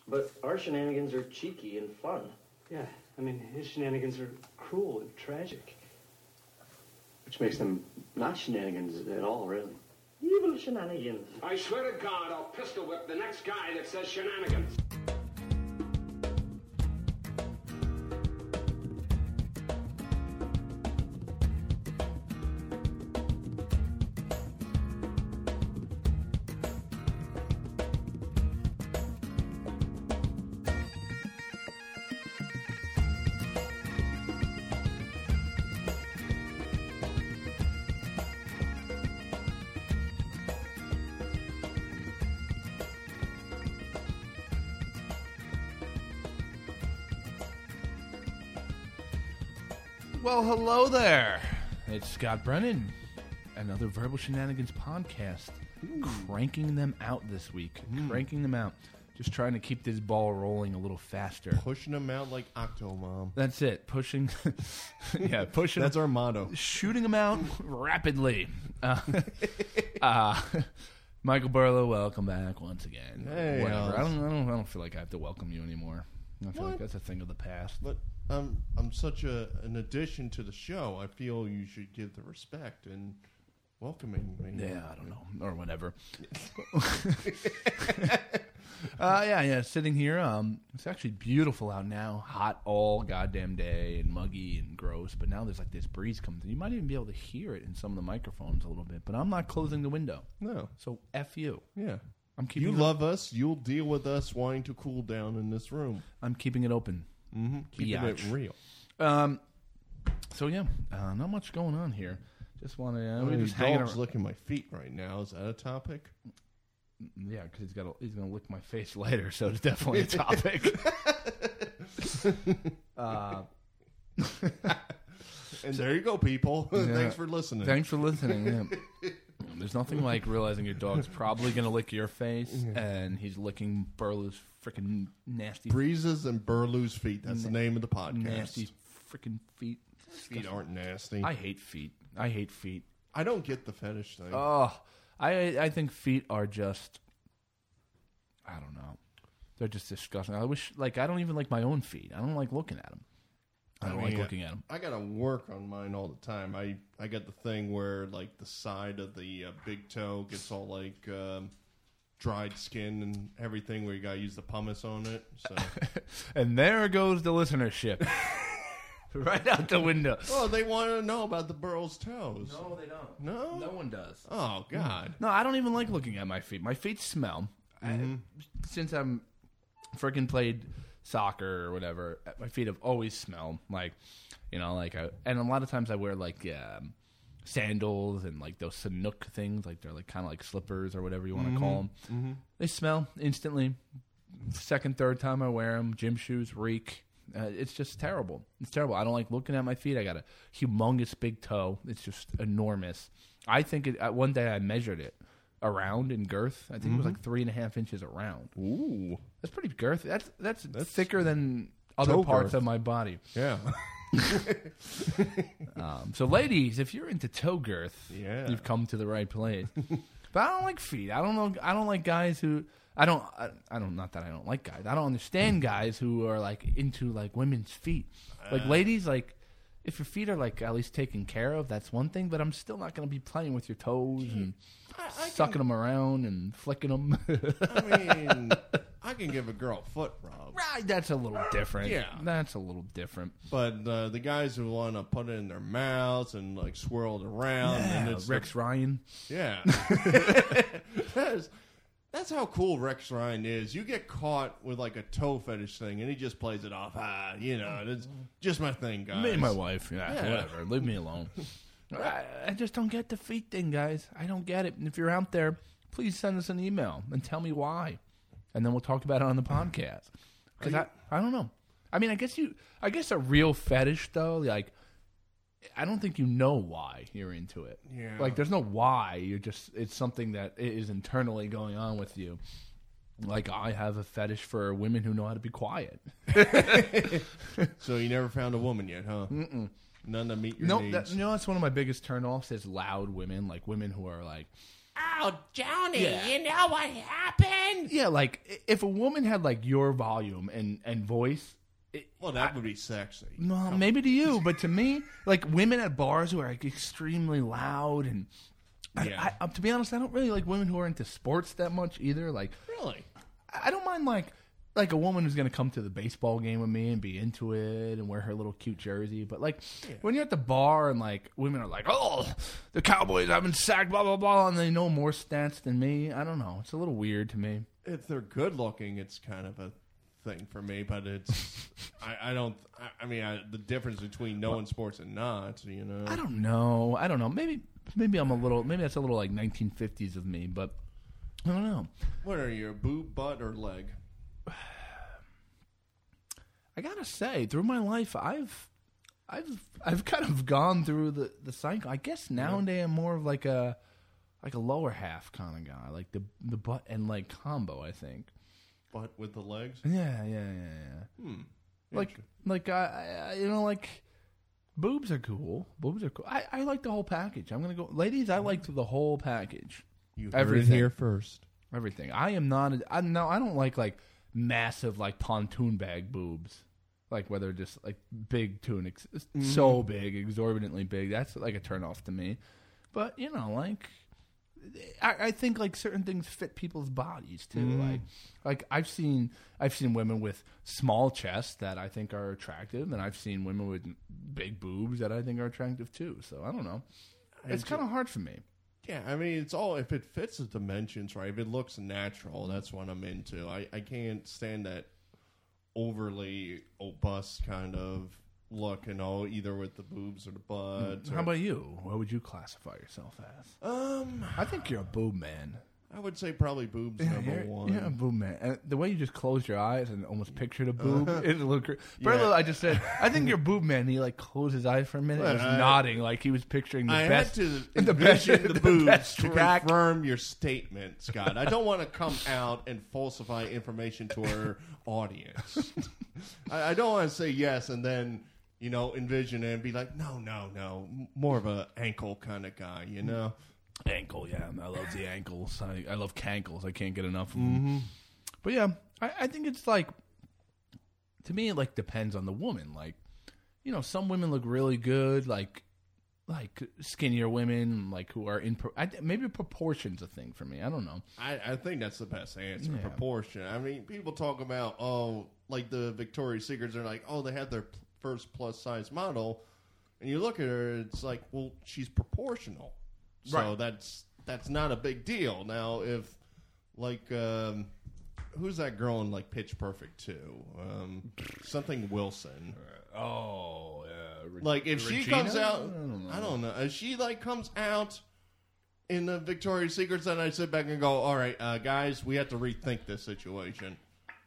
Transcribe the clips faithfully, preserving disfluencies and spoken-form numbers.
But our shenanigans are cheeky and fun. Yeah, I mean, his shenanigans are cruel and tragic. Which makes them not shenanigans at all, really. Evil shenanigans. I swear to God, I'll pistol whip the next guy that says shenanigans. Well, hello there. It's Scott Brennan, another Verbal Shenanigans podcast. Ooh. Cranking them out this week. Mm. Cranking them out. Just trying to keep this ball rolling a little faster. Pushing them out like Octomom. That's it. Pushing. yeah, pushing. That's our motto. Shooting them out rapidly. Uh, uh, Michael Burlow, welcome back once again. Hey, Whatever. I don't, I don't. I don't feel like I have to welcome you anymore. I feel what? like that's a thing of the past. But um, I'm such a an addition to the show. I feel you should give the respect and welcoming me. Yeah, I don't know, or whatever. uh, yeah, yeah. Sitting here, um, it's actually beautiful out now. Hot all goddamn day and muggy and gross. But now there's like this breeze coming through. You might even be able to hear it in some of the microphones a little bit. But I'm not closing the window. No. So F you. Yeah. I'm keeping. You it love us. You'll deal with us wanting to cool down in this room. I'm keeping it open. Mm-hmm. Keeping Biatch. it real. Um. So yeah, uh, not much going on here. Just want to. Uh, I mean, just his hanging dog's around. licking my feet right now. Is that a topic? Yeah, because he's got. He's gonna lick my face later, so it's definitely a topic. uh, and there you go, people. Yeah. Thanks for listening. Thanks for listening. Yeah. There's nothing like realizing your dog's probably gonna lick your face, yeah. and he's licking Burlow's freaking nasty Breezes and Burlow's feet. That's Na- the name of the podcast. Nasty freaking feet. Feet aren't nasty. I hate feet. I hate feet. I don't get the fetish thing. Oh, I I think feet are just. I don't know. They're just disgusting. I wish, like, I don't even like my own feet. I don't like looking at them. I don't I mean, like looking at them. I gotta work on mine all the time. I, I got the thing where like the side of the uh, big toe gets all like um, dried skin and everything, where you gotta use the pumice on it. So. And there goes the listenership, right out the window. Oh, they want to know about the Burl's toes. No, they don't. No, no one does. Oh God. No, I don't even like looking at my feet. My feet smell. Mm-hmm. I, since I'm freaking played soccer or whatever, my feet have always smelled like, you know, like I, and a lot of times I wear like um, sandals and like those Sanuk things, like they're like kind of like slippers or whatever you want to mm-hmm. call them. Mm-hmm. They smell instantly. Second, third time I wear them, gym shoes reek. Uh, it's just terrible. It's terrible. I don't like looking at my feet. I got a humongous big toe. It's just enormous. I think it, uh, one day I measured it. Around in girth, I think mm-hmm. it was like three and a half inches around. Ooh, that's pretty girthy. That's that's, that's thicker than other parts girth. of my body. Yeah. um, so, ladies, if you're into toe girth, yeah. you've come to the right place. But I don't like feet. I don't know. I don't like guys who. I don't. I, I don't. Not that I don't like guys. I don't understand guys who are like into like women's feet. Like uh. ladies, like. If your feet are, like, at least taken care of, that's one thing, but I'm still not going to be playing with your toes and I, I sucking can, them around and flicking them. I mean, I can give a girl a foot rub. Right, that's a little different. Yeah. That's a little different. But uh, the guys who want to put it in their mouths and, like, swirl it around. Yeah, and it's Rex the, Ryan. Yeah. That's, that's how cool Rex Ryan is. You get caught with, like, a toe fetish thing, and he just plays it off. Ah, you know, it's just my thing, guys. Me and my wife. Yeah, yeah. Whatever. Leave me alone. I, I just don't get the feet thing, guys. I don't get it. And if you're out there, please send us an email and tell me why. And then we'll talk about it on the podcast. Because I, I don't know. I mean, I guess you, I guess a real fetish, though, like, I don't think you know why you're into it. Yeah. Like, there's no why. You're just, it's something that is internally going on with you. Like, I have a fetish for women who know how to be quiet. So you never found a woman yet, huh? Mm-mm. None to meet your nope, needs. That, you know, that's one of my biggest turn-offs is loud women, like women who are, like, Oh, Johnny, Yeah. you know what happened? Yeah, like i- if a woman had like your volume and and voice. It, Well, that would be sexy. No, maybe to you, but to me, like women at bars who are like extremely loud and. Yeah. I, I, to be honest, I don't really like women who are into sports that much either. Like, Really? I don't mind like like a woman who's gonna come to the baseball game with me and be into it and wear her little cute jersey. But like when you're at the bar and like women are like, oh, the Cowboys haven't sacked, blah blah blah, and they know more stats than me. I don't know. It's a little weird to me. If they're good looking, it's kind of a thing for me, but it's I, I don't I, I mean I, the difference between knowing sports and not, you know. I don't know. I don't know. Maybe maybe I'm a little. Maybe that's a little like nineteen fifties of me, but I don't know. What are you, boob, butt, or leg? I gotta say, through my life, I've, I've, I've kind of gone through the, the cycle. I guess nowadays I'm more of like a, like a lower half kind of guy, like the the butt and leg combo. I think. Butt with the legs? Yeah, yeah, yeah, yeah. Hmm. Like, like I, I, you know, like boobs are cool. Boobs are cool. I, I like the whole package. I'm gonna go, ladies. I like the whole package. You heard Everything. it here first. Everything. I am not. A, I no. I don't like like massive like pontoon bag boobs. Like whether just like big tune, ex- so big, exorbitantly big. That's like a turnoff to me. But you know, like I, I think like certain things fit people's bodies too. Mm. Like like I've seen I've seen women with small chests that I think are attractive, and I've seen women with big boobs that I think are attractive too. So I don't know. It's ju- kind of hard for me. Yeah, I mean, it's all if it fits the dimensions, right? If it looks natural, that's what I'm into. I, I can't stand that overly robust kind of look, you know, either with the boobs or the butt. How or- about you? What would you classify yourself as? Um, I think you're a boob man. I would say probably boobs number you're, one. You're a boob man. And the way you just closed your eyes and almost pictured a boob, it's a little crazy. Yeah. I just said, I think you're a boob man. And he like closed his eyes for a minute and was Well, I- nodding like he was picturing the I best. had to the best, envision the the boobs best to track. confirm your statement, Scott. I don't want to come out and falsify information to our audience. I, I don't want to say yes and then, you know, envision it and be like, no, no, no, m- more of a ankle kind of guy, you know? Ankle, yeah. I love the ankles. I, I love cankles. I can't get enough of them. But yeah, I, I think it's like, to me, it like depends on the woman. Like, you know, some women look really good, like, like skinnier women, like who are in. Pro- I, maybe proportion's a thing for me. I don't know. I, I think that's the best answer, Yeah. proportion. I mean, people talk about, oh, like the Victoria's Secrets are like, oh, they had their p- first plus size model. And you look at her, it's like, well, she's proportional. So Right. that's that's not a big deal. Now, if, like, um, who's that girl in, like, Pitch Perfect two? Um, something Wilson. Oh, yeah. Like, if she Regina? comes out, I don't know. I don't know. If she, like, comes out in the Victoria's Secrets, then I sit back and go, all right, uh, guys, we have to rethink this situation.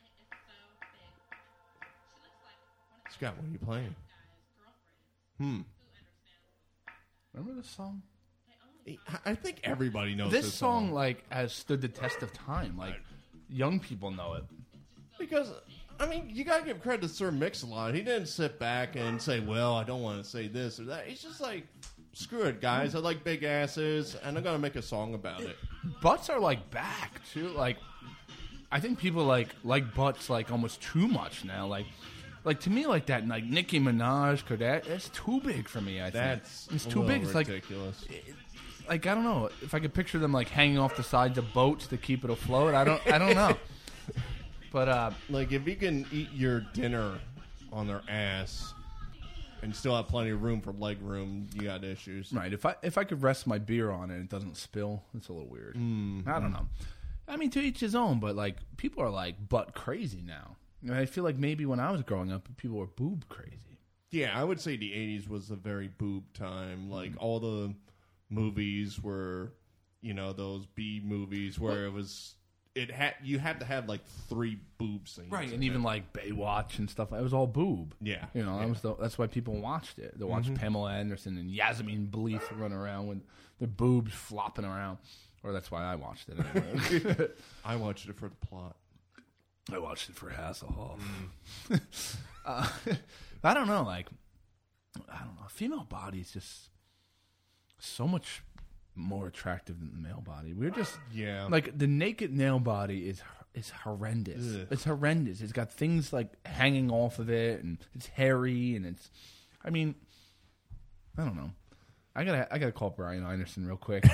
Scott, what are you playing? Hmm. Remember this song? I think everybody knows This, this, song, like, has stood the test of time. Like, young people know it. Because, I mean, you got to give credit to Sir Mix-a-Lot. He didn't sit back and say, well, I don't want to say this or that. He's just like, screw it, guys. I like big asses, and I'm going to make a song about it. Butts are like back too. Like, I think people like like butts like almost too much now. Like, like to me, like that, like Nicki Minaj, could that that's too big for me. I think That's it's a too big. little It's ridiculous. like, like I don't know if I could picture them like hanging off the sides of boats to keep it afloat. I don't, I don't know. But uh, Like, if you can eat your dinner on their ass and still have plenty of room for leg room, you got issues. right, if I if I could rest my beer on it and it doesn't spill, it's a little weird. I don't know. I mean, to each his own. But like, people are like butt crazy now. And I feel like maybe when I was growing up, people were boob crazy. Yeah, I would say the eighties was a very boob time. Like, all the movies were, you know, those B movies where it was, it had, you had to have like three boob scenes. Right, in and it. even like Baywatch and stuff. It was all boob. Yeah, You know, yeah. that was the, that's why people watched it. They watched Pamela Anderson and Yasmin Bleeth run around with their boobs flopping around. Or that's why I watched it anyway. I watched it for the plot. I watched it for Hasselhoff. uh, I don't know, like, I don't know. Female body is just so much more attractive than the male body. We're just Yeah. like the naked male body is is horrendous. Ugh. It's horrendous. It's got things like hanging off of it, and it's hairy, and it's. I mean, I don't know. I gotta I gotta call Brian Einerson real quick.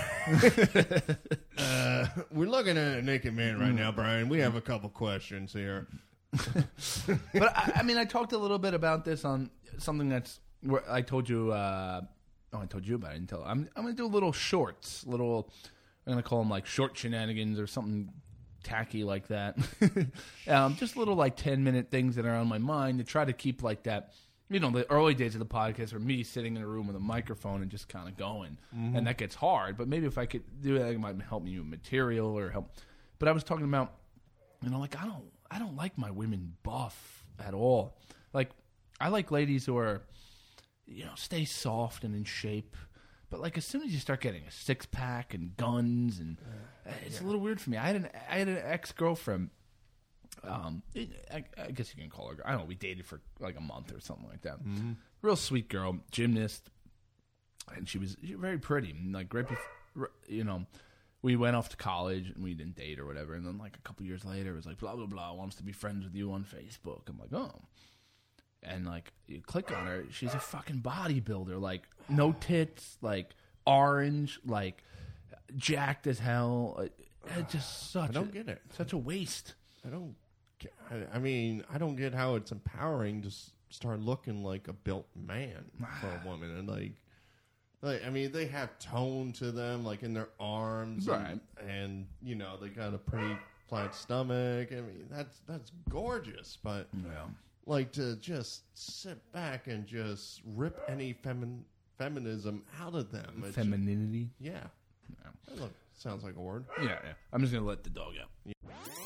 uh, we're looking at a naked man right now, Brian. We have a couple questions here. But I, I mean, I talked a little bit about this on something that's where I told you. Uh, oh, I told you about it. I didn't tell. I'm I'm gonna do little shorts, little. I'm gonna call them like short shenanigans or something tacky like that. um, just little like ten minute things that are on my mind to try to keep like that. You know, the early days of the podcast were me sitting in a room with a microphone and just kind of going, Mm-hmm. and that gets hard. But maybe if I could do that, it might help me with material or help. But I was talking about, you know, like I don't, I don't like my women buff at all. Like I like ladies who are, you know, stay soft and in shape. But like as soon as you start getting a six pack and guns, and uh, it's yeah. a little weird for me. I had an, I had an ex girlfriend. Um, it, I, I guess you can call her. I don't know. We dated for like a month or something like that. Mm-hmm. Real sweet girl, gymnast, and she was, she was very pretty. And like right before, you know, we went off to college and we didn't date or whatever. And then like a couple years later, it was like blah blah blah wants to be friends with you on Facebook. I'm like, oh, and like you click on her, she's a fucking bodybuilder, like no tits, like orange, like jacked as hell. It's just such. I don't a, get it. Such a waste. I don't. Get, I, I mean, I don't get how it's empowering to s- start looking like a built man for a woman, and like, like I mean, they have tone to them, like in their arms, right? And, and you know, they got a pretty flat stomach. I mean, that's that's gorgeous, but yeah. like to just sit back and just rip any femin- feminism out of them. It's Femininity. Just, yeah. yeah. Look, sounds like a word. Yeah, yeah. I'm just gonna let the dog out. Yeah.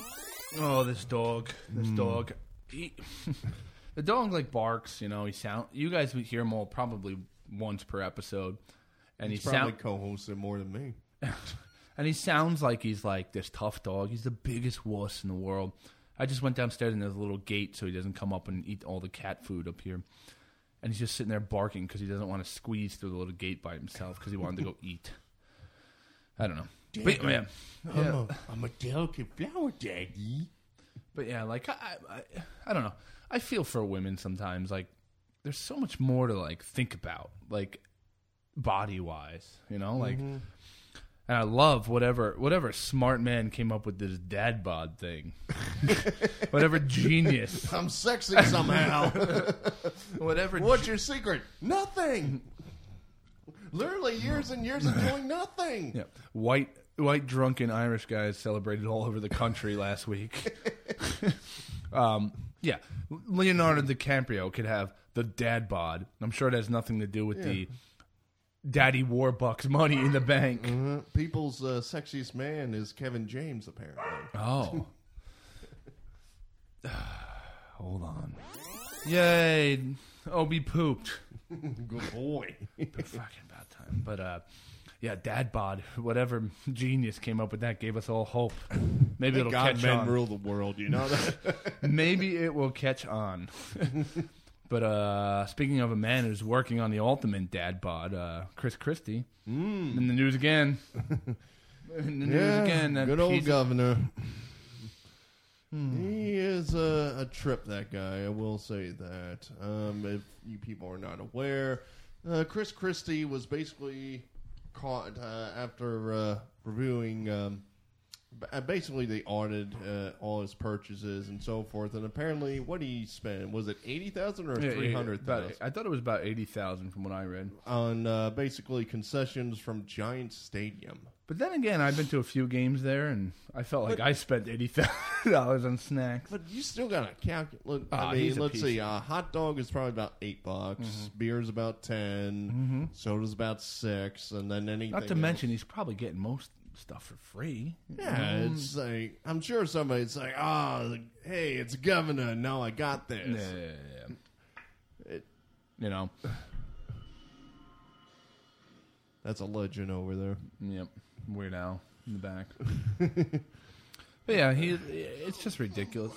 Oh, this dog, this mm. dog. He, the dog like barks. You know, he sound. You guys would hear him all probably once per episode, and he's he probably sound, co-hosted more than me. And he sounds like he's like this tough dog. He's the biggest wuss in the world. I just went downstairs and there's a little gate so he doesn't come up and eat all the cat food up here. And he's just sitting there barking because he doesn't want to squeeze through the little gate by himself because he wanted to go eat. I don't know. But, yeah, I'm, yeah. A, I'm a delicate flower, Daddy. But yeah, like I, I, I don't know. I feel for women sometimes. Like there's so much more to like think about, like body wise, you know. Like, mm-hmm. and I love whatever whatever smart man came up with this dad bod thing. Whatever genius. I'm sexy somehow. Whatever. What's ge- your secret? Nothing. Literally years and years of doing nothing. Yeah, white. White drunken Irish guys celebrated all over the country last week. um, yeah, Leonardo DiCaprio could have the dad bod. I'm sure it has nothing to do with yeah. the daddy warbucks money in the bank. Mm-hmm. People's uh, sexiest man is Kevin James, apparently. Oh. Hold on. Yay. Obi pooped. Good boy. Fucking about time. But, uh... yeah, dad bod, whatever genius came up with that gave us all hope. Maybe Thank it'll God catch men on. rule the world, you know that? Maybe it will catch on. But uh, speaking of a man who's working on the ultimate dad bod, uh, Chris Christie, mm. in the news again. In the news yeah, again. That good old piece governor. Hmm. He is a, a trip, that guy. I will say that. Um, if you people are not aware, uh, Chris Christie was basically caught uh, after uh, reviewing. Um, basically, they audited uh, all his purchases and so forth, and apparently, what he spent was it eighty thousand or yeah, three hundred thousand? I thought it was about eighty thousand from what I read on uh, basically concessions from Giants Stadium. But then again, I've been to a few games there, and I felt like but, I spent eighty thousand dollars on snacks. But you still got to calculate. Oh, I mean, let's see. A uh, hot dog is probably about eight bucks. Mm-hmm. Beer's about ten. Mm-hmm. Soda's about six, and then anything. Not to else. mention, he's probably getting most stuff for free. Yeah, mm-hmm. it's like I'm sure somebody's like, "Oh, hey, it's governor. No, I got this." Yeah, yeah, yeah. It, you know, that's a legend over there. Yep, Weird Al in the back. But yeah, he. It's just ridiculous.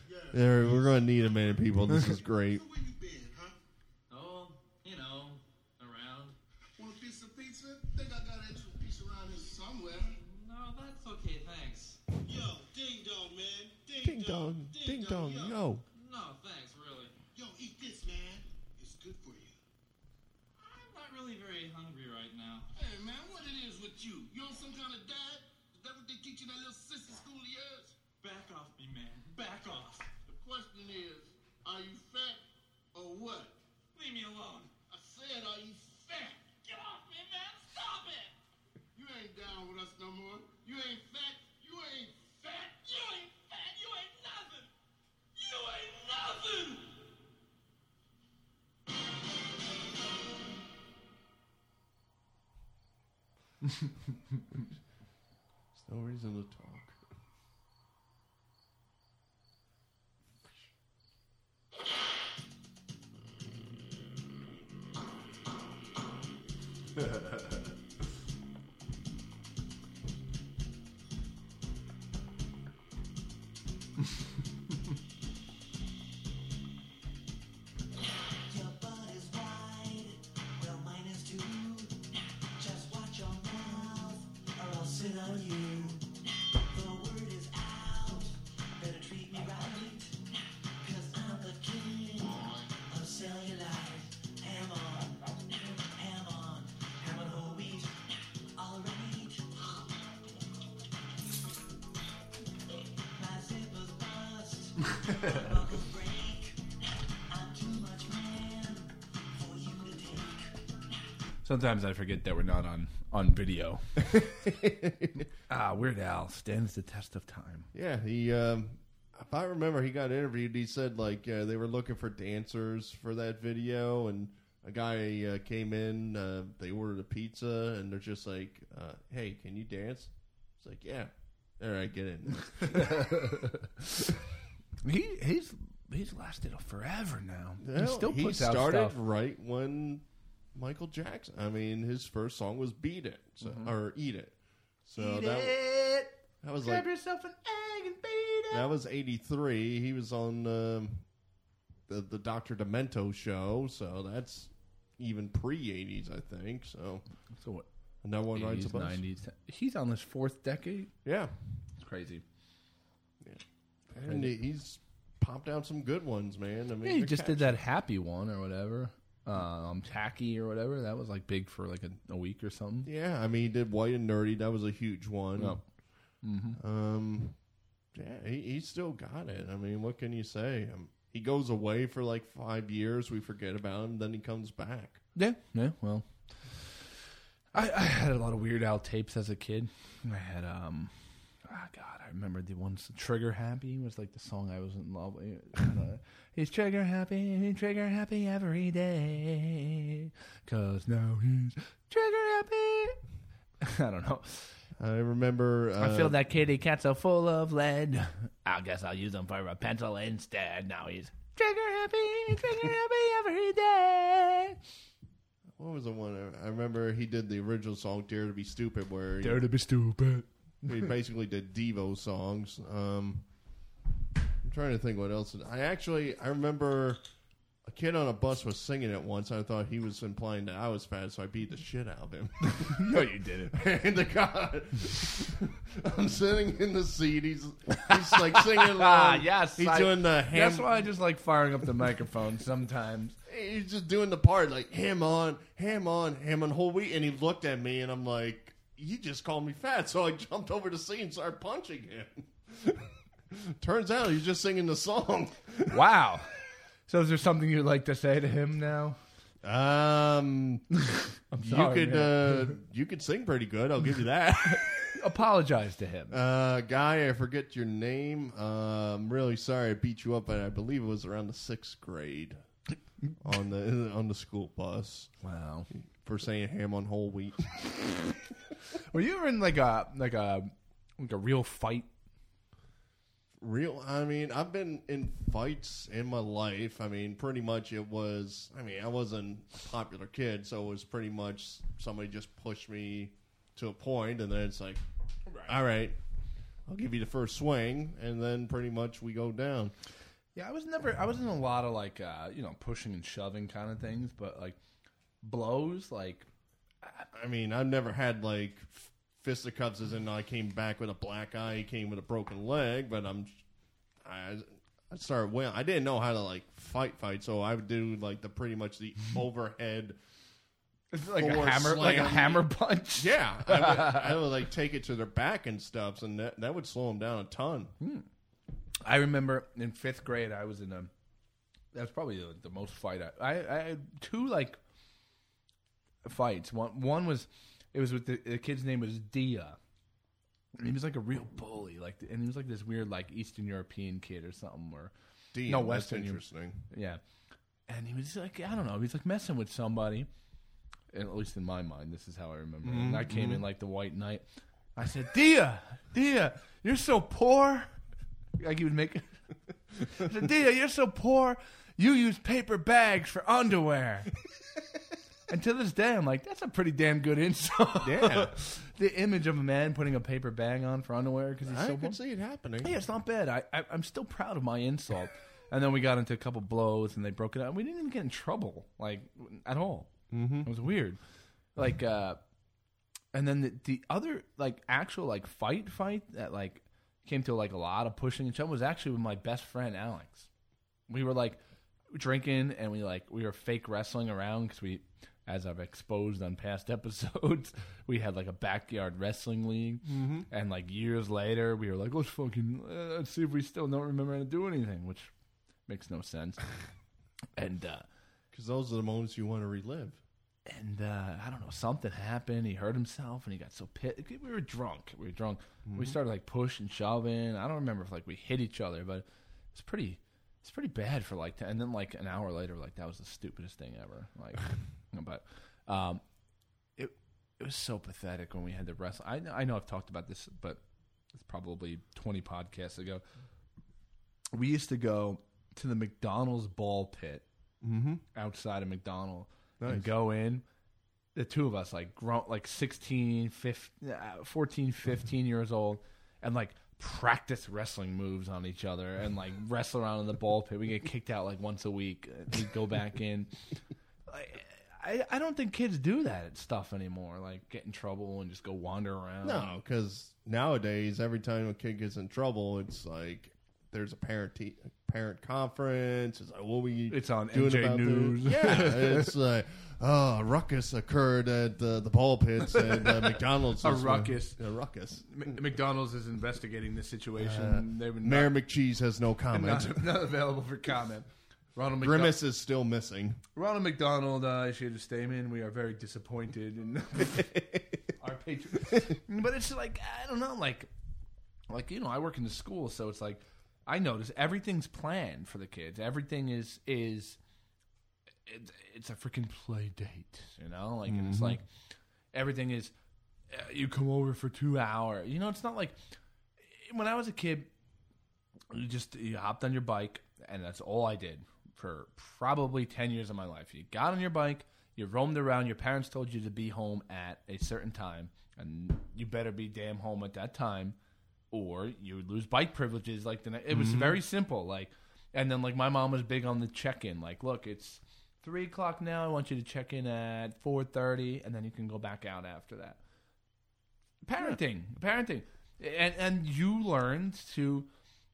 There, we're going to need a minute, people. This is great. Oh, you know, dong, ding dong, yo. No, thanks, really. Yo, eat this, man. It's good for you. I'm not really very hungry right now. Hey, man, what it is with you? You on some kind of diet? Is that what they teach you in that little sissy school of yours? Back off me, man. Back off. The question is, are you fat or what? Leave me alone. I said, are you fat? Get off me, man. Stop it. You ain't down with us no more. You ain't fat. You ain't fat. You ain't fat. You ain't nothing. You ain't nothing. There's no reason to talk. Your butt is wide, well mine is too. Just watch your mouth, or I'll sit on you. The word is out, better treat me right, 'cause I'm the king of cellulite. Ham on, ham on, ham on whole wheat, alright. My zipper's bust, my buckles break. I'm too much man for you to take. Sometimes I forget that we're not on, on video. ah, Weird Al stands the test of time. Yeah, he. Um, if I remember, he got interviewed. He said like uh, they were looking for dancers for that video, and a guy uh, came in. Uh, they ordered a pizza, and they're just like, uh, "Hey, can you dance?" It's like, "Yeah." All right, get in. He he's he's lasted forever now. he Hell, still he puts out started stuff. right when Michael Jackson. I mean, his first song was "Beat It" so, or "Eat It." So Eat that, it. that was Grab like yourself an egg and beat it. that was eighty-three. He was on um, the the Doctor Demento show, so that's even pre-eighties, I think. So So what? no one rides a eighties, bus. nineties. He's on his fourth decade. Yeah, It's crazy. and he, he's popped out some good ones, man. I mean, Yeah, he they're just did catchy. that happy one or whatever. Um, tacky or whatever. That was like big for like a, a week or something. Yeah, I mean, he did White and Nerdy. That was a huge one. Oh. Mm-hmm. Um, yeah, he, he still got it. I mean, what can you say? Um, he goes away for like five years. We forget about him. Then he comes back. Yeah, yeah. Well, I, I had a lot of Weird Al tapes as a kid. I had um, ah, God, I remember the ones. Trigger Happy was like the song I was in love with. Uh, he's trigger happy, trigger happy every day, 'cause now he's trigger happy. I don't know. I remember. Uh, I feel that kitty cat's so full of lead. I guess I'll use him for a pencil instead. Now he's trigger happy, trigger happy every day. What was the one? I remember he did the original song "Dare to Be Stupid," where he, Dare to be stupid. he basically did Devo songs. Um, I'm trying to think what else. I actually I remember a kid on a bus was singing it once. I thought he was implying that I was fat, so I beat the shit out of him. No, you didn't. And the God, I'm sitting in the seat. He's he's like singing along. yes, he's I- doing the ham. That's why I just like firing up the microphone sometimes. He's just doing the part like ham on, ham on, ham on whole wheat. And he looked at me, and I'm like, "You just called me fat." So I jumped over the seat and started punching him. Turns out he's just singing the song. Wow. So is there something you'd like to say to him now? Um, I'm you sorry, could man. uh, you could sing pretty good. I'll give you that. Apologize to him. Uh, guy, I forget your name. Uh, I'm really sorry I beat you up, and I believe it was around the sixth grade on the on the school bus Wow. for saying ham on whole wheat. Were you ever in like a like a like a real fight? Real, I mean, I've been in fights in my life. I mean, pretty much it was. I mean, I wasn't a popular kid, so it was pretty much somebody just pushed me to a point, and then it's like, all right, I'll give you the first swing, and then pretty much we go down. Yeah, I was never. I was in a lot of like uh, you know pushing and shoving kind of things, but like blows, like I mean, I've never had like fisticuffs as in I came back with a black eye, he came with a broken leg, but I'm, I, I started well. I didn't know how to like fight, fight, so I would do like the pretty much the overhead. It's like a forward hammer, like a slam. hammer punch. Yeah, I would, I would like take it to their back and stuff, and that, that would slow them down a ton. I remember in fifth grade, I was in a. That was probably the, the most fight. I, I I had two like fights. One one was it was with the, the kid's name was Dia. And he was like a real bully, like, and he was like this weird like Eastern European kid or something, or Dean, no that's Western. interesting. Yeah, and he was like, I don't know, he was like messing with somebody. At least in my mind, this is how I remember. it. And I came in like the White Knight. I said, Dia, Dia, you're so poor. Like he would make. I said, Dia, you're so poor. You use paper bags for underwear. And to this day, I'm like, that's a pretty damn good insult. Yeah. The image of a man putting a paper bag on for underwear because he's I so can poor. see it happening. Yeah, it's not bad. I, I I'm still proud of my insult. And then we got into a couple blows, and they broke it up. We didn't even get in trouble, like at all. Mm-hmm. It was weird. Like, uh, and then the, the other like actual like fight fight that like came to like a lot of pushing each other was actually with my best friend Alex. We were like drinking, and we like we were fake wrestling around because we, as I've exposed on past episodes, we had like a backyard wrestling league. Mm-hmm. And like years later, we were like, let's fucking uh, let's see if we still don't remember how to do anything, which makes no sense. And uh, Because those are the moments you want to relive. And uh, I don't know, something happened. He hurt himself, and he got so pissed. We were drunk. We were drunk. Mm-hmm. We started like pushing, shoving. I don't remember if like we hit each other, but it's pretty. It's pretty bad for like. And then like an hour later, like that was the stupidest thing ever. Like, but um, it it was so pathetic when we had to wrestle. I I know I've talked about this, but it's probably twenty podcasts ago. We used to go to the McDonald's ball pit Mm-hmm. outside of McDonald's. Nice. And go in, the two of us, like grown, like sixteen, fifteen, fourteen, fifteen years old, and like practice wrestling moves on each other and like wrestle around in the ball pit. We get kicked out like once a week. We go back in. I, I I don't think kids do that stuff anymore. Like get in trouble and just go wander around. No, because nowadays every time a kid gets in trouble, it's like there's a parent te- parent conference. It's like, what were you It's on doing N J about News. this? Yeah, it's like, oh, a ruckus occurred at uh, the ball pits and uh, McDonald's. A this ruckus. One. A ruckus. M- McDonald's is investigating this situation. Uh, They've been Mayor not, McCheese has no comment. not, not available for comment. Ronald McDonald. Grimace is still missing. Ronald McDonald uh, issued a statement. We are very disappointed in our patrons. But it's like, I don't know, like, like you know, I work in the school, so it's like, I notice everything's planned for the kids. Everything is, is it, it's a freaking play date, you know? Like, and it's like, everything is, uh, you come over for two hours. You know, it's not like, when I was a kid, you just, you hopped on your bike, and that's all I did for probably ten years of my life. You got on your bike, you roamed around, your parents told you to be home at a certain time, and you better be damn home at that time, or you would lose bike privileges. Like the ne- It was mm-hmm. very simple. Like, and then like my mom was big on the check-in. Like, look, it's three o'clock now. I want you to check in at four thirty, and then you can go back out after that. Parenting. Yeah. Parenting. And, and you learned to...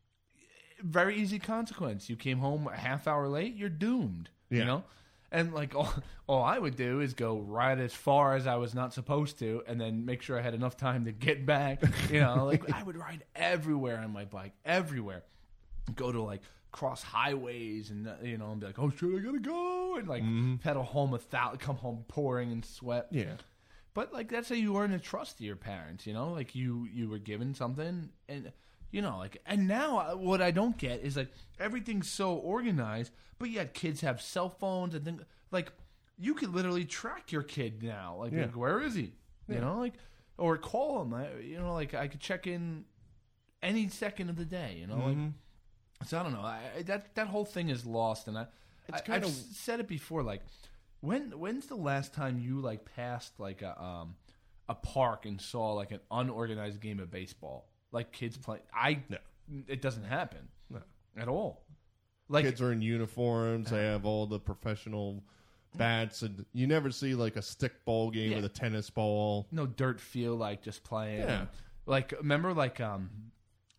Very easy consequence. You came home a half hour late, you're doomed. Yeah. You know? And like all, all I would do is go right as far as I was not supposed to, and then make sure I had enough time to get back. You know, like I would ride everywhere on my bike, everywhere. Go to like cross highways and you know, and be like, oh shit, I gotta go, and like mm-hmm. pedal home a thousand, come home pouring in sweat. Yeah. But like that's how you earn the trust of your parents. You know, like you you were given something and. You know, like, and now what I don't get is, like, everything's so organized, but yet kids have cell phones and things. Like, you could literally track your kid now. Like, yeah. like where is he? Yeah. You know, like, or call him. You know, like, I could check in any second of the day, you know? Mm-hmm. Like, so I don't know. I, that that whole thing is lost, and I, it's I, kind I've of... said it before, like, when when's the last time you, like, passed, like, a, um, a park and saw, like, an unorganized game of baseball? Like kids play, I no. It doesn't happen no. at all. Like kids are in uniforms, they have all the professional bats, and you never see like a stick ball game yeah. with a tennis ball. No dirt field, like just playing. Yeah. Like remember, like um,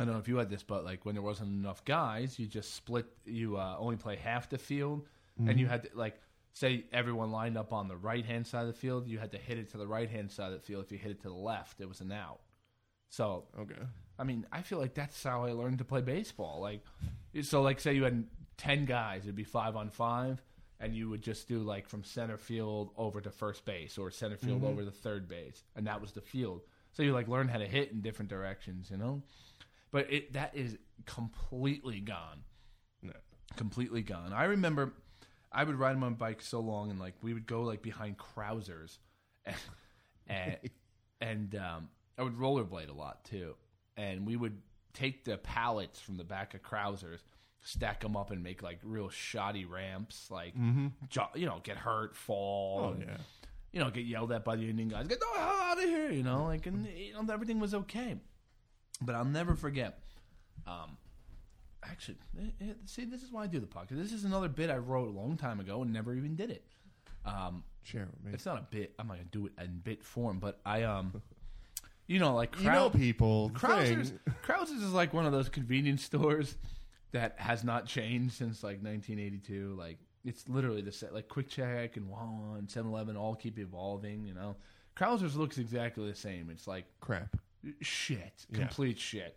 I don't know if you had this, but like when there wasn't enough guys, you just split. You uh, only play half the field, and you had to like say everyone lined up on the right hand side of the field. You had to hit it to the right hand side of the field. If you hit it to the left, it was an out. So Okay. I mean, I feel like that's how I learned to play baseball. Like, so like say you had ten guys, it'd be five on five, and you would just do like from center field over to first base or center field over to third base, and that was the field. So you like learn how to hit in different directions, you know. But it that is completely gone, No. completely gone. I remember I would ride my bike so long, and like we would go like behind Krausers, and and, and um, I would rollerblade a lot too, and we would take the pallets from the back of Krausers, stack them up, and make like real shoddy ramps, like jo- you know, get hurt, fall, Oh, and, yeah. you know, get yelled at by the Indian guys, get the hell out of here, you know, like, and you know, everything was okay. But I'll never forget. Um, actually, it, it, see, this is why I do the podcast. This is another bit I wrote a long time ago and never even did it. Um, Share with me. it's not a bit. I'm not gonna do it in bit form, but I um, you know, like You know, people. Krausers. thing- Krausers is like one of those convenience stores that has not changed since like nineteen eighty-two. Like it's literally the set. Like Quick Check and Wawa and seven eleven all keep evolving. You know, Krausers looks exactly the same. It's like Crap. shit, Yeah. complete shit.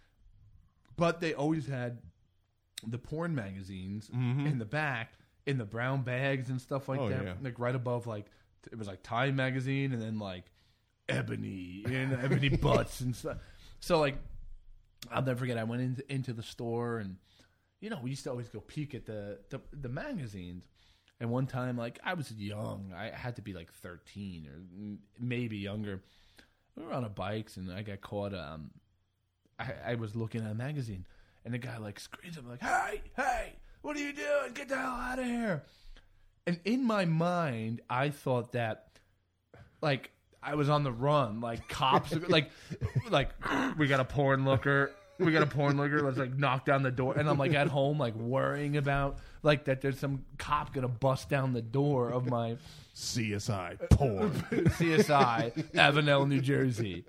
But they always had the porn magazines in the back, in the brown bags and stuff like Oh, that. yeah. Like right above, like it was like Time magazine, and then like Ebony and Ebony Butts and stuff. So like, I'll never forget. I went into into the store, and you know, we used to always go peek at the the, the magazines. And one time, like I was young, I had to be like thirteen or m- maybe younger. We were on our bikes, and I got caught. Um, I, I was looking at a magazine, and the guy like screams at me like, "Hey, hey, what are you doing? Get the hell out of here!" And in my mind, I thought that, like, I was on the run, like cops, like, like we got a porn looker, we got a porn looker. Let's like knock down the door, and I'm like at home, like worrying about like that there's some cop gonna bust down the door of my C S I porn. C S I, Avenel, New Jersey.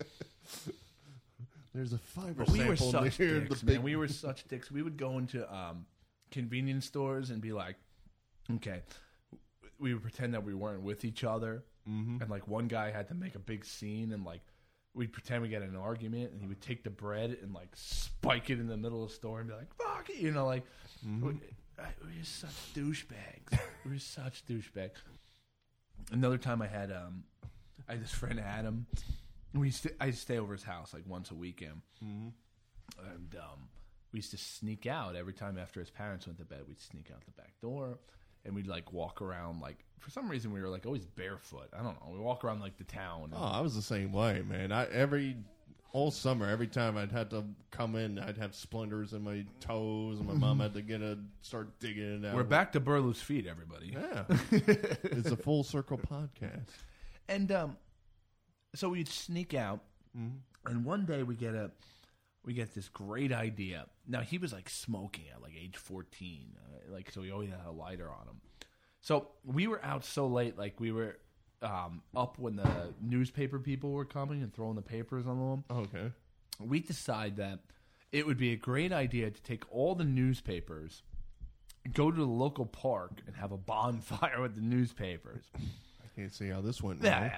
There's a fiber But we were sample such near dicks, the man. big. We were such dicks. We would go into um, convenience stores and be like, okay, we would pretend that we weren't with each other, mm-hmm. and like one guy had to make a big scene, and like we'd pretend we got in an argument, and he would take the bread and like spike it in the middle of the store and be like, "Fuck it," you know, like Mm-hmm. we, I, we were such douchebags. we were such douchebags. Another time I had um, I had this friend Adam. We used to, I used to stay over his house like once a weekend, mm-hmm. and um, we used to sneak out every time after his parents went to bed. We'd sneak out the back door, and we'd like walk around. Like for some reason, we were like always barefoot. I don't know. We walk around like the town. Oh, I was the same way, man. I every all summer, every time I'd have to come in, I'd have splinters in my toes, and my mom had to get a start digging it out. We're back to Burlow's feet, everybody. Yeah, it's a full circle podcast. And um, so we'd sneak out, and one day we get a we get this great idea. Now he was like smoking at like age fourteen, uh, like so he always had a lighter on him. So we were out so late, like we were um, up when the newspaper people were coming and throwing the papers on them. Okay. We decide that it would be a great idea to take all the newspapers, go to the local park, and have a bonfire with the newspapers. I can't see how this went. Yeah.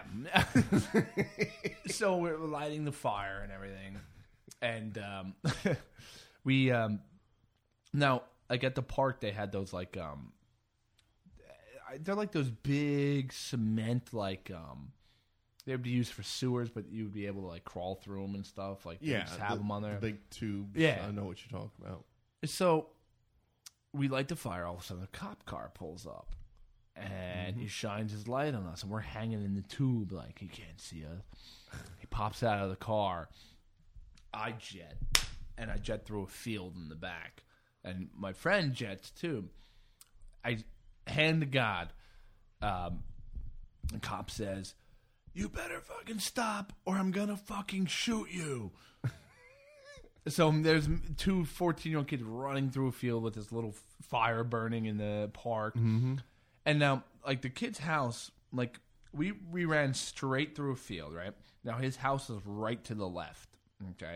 So we're lighting the fire and everything, and um, we um, now like at the park they had those like um, they're like those big cement like um, they would be used for sewers, but you would be able to like crawl through them and stuff. Like they Yeah, just have the, them on there. the big tubes. Yeah. I know what you're talking about. So we light the fire. All of a sudden, a cop car pulls up, and he shines his light on us, and we're hanging in the tube like he can't see us. He pops out of the car. I jet, and I jet through a field in the back, and my friend jets too. I hand to God. Um, the cop says, "You better fucking stop, or I'm gonna fucking shoot you." So there's two fourteen-year-old kids running through a field with this little fire burning in the park. Mm-hmm. And now, like, the kid's house, like, we, we ran straight through a field, right? Now, his house is right to the left, okay?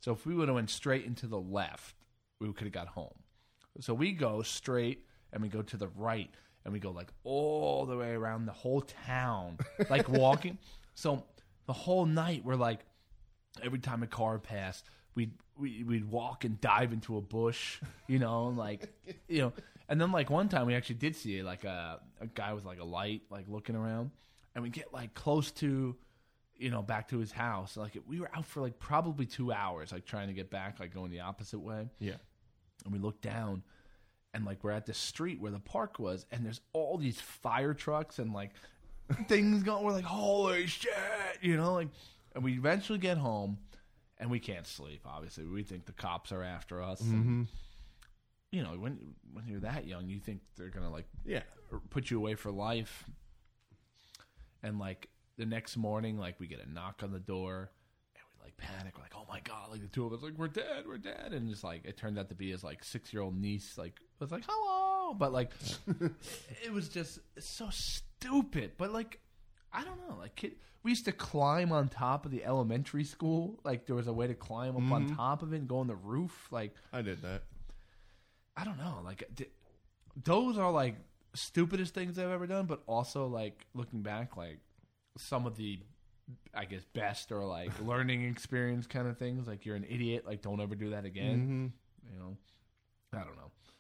So if we would have went straight into the left, we could have got home. So we go straight and we go to the right and we go like all the way around the whole town, like walking. So the whole night we're like, every time a car passed, we'd we, we'd walk and dive into a bush, you know, like you know. And then like one time we actually did see like a a guy with like a light like looking around, and we get like close to, you know, back to his house. Like we were out for like probably two hours, like trying to get back, like going the opposite way. Yeah. And we look down, and like we're at the street where the park was, and there's all these fire trucks and like things going. We're like, holy shit, you know, like. And we eventually get home, and we can't sleep. Obviously, we think the cops are after us. Mm-hmm. And, you know, when when you're that young, you think they're gonna like yeah put you away for life. And like the next morning, like we get a knock on the door, and we like panic. We're like, oh my god! Like the two of us, like we're dead, we're dead. And just like it turned out to be his like six year old niece. Like was like hello, but like it was just so stupid. But like I don't know, like kid. We used to climb on top of the elementary school. Like, there was a way to climb up mm-hmm. on top of it and go on the roof. Like, I did that. I don't know. Like, th- those are, like, stupidest things I've ever done. But also, like, looking back, like, some of the, I guess, best or, like, learning experience kind of things. Like, you're an idiot. Like, don't ever do that again. Mm-hmm. You know? I don't